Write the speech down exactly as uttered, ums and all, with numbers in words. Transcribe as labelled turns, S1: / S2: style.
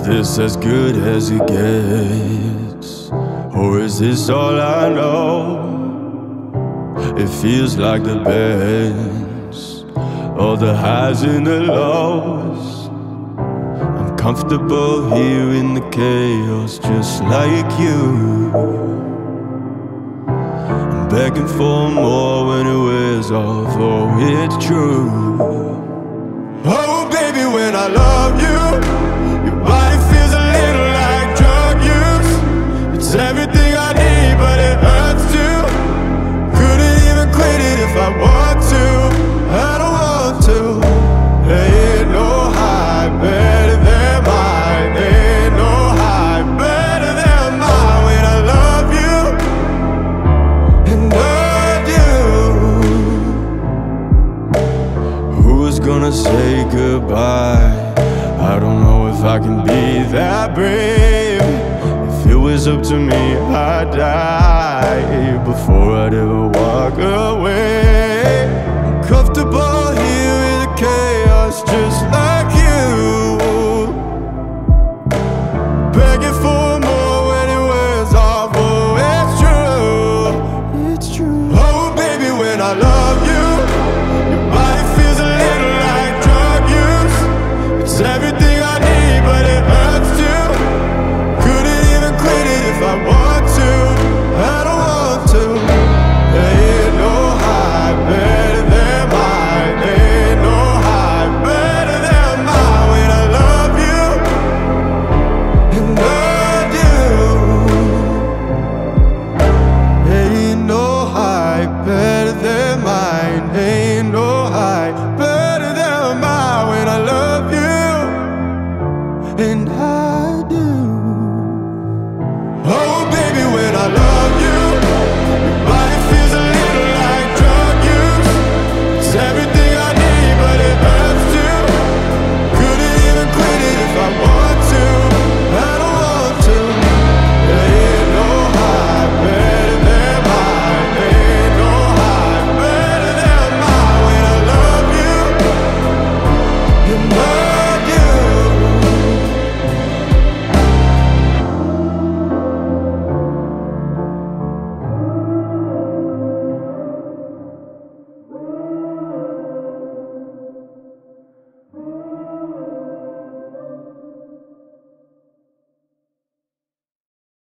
S1: this as good as it gets? Or is this all I know? It feels like the best, all the highs and the lows. I'm comfortable here in the chaos, just like you. I'm begging for more when it wears off, oh, it's true. Oh, baby, when I love you, your body feels a little like drug use. It's everything I need, but it hurts too. Couldn't even quit it if I want to. I don't want to. There ain't no high better than mine. There ain't no high better than mine. When I love you, and I do. Who's gonna say goodbye? I don't know if I can be that brave. If it was up to me, I'd die before I'd ever walk away. I'm comfortable here in the chaos, just like you. Begging for more when it wears off, oh, it's true. It's true. Oh, baby, when I love you, your body feels a little like drug use. It's everything I need, but it hurts too. Couldn't even quit it if I want to. I don't want to. There ain't no high better than mine. There ain't no high better than mine. When I love you, and I do. There ain't no high better than mine. There ain't no high better than mine. When I love you, and I do.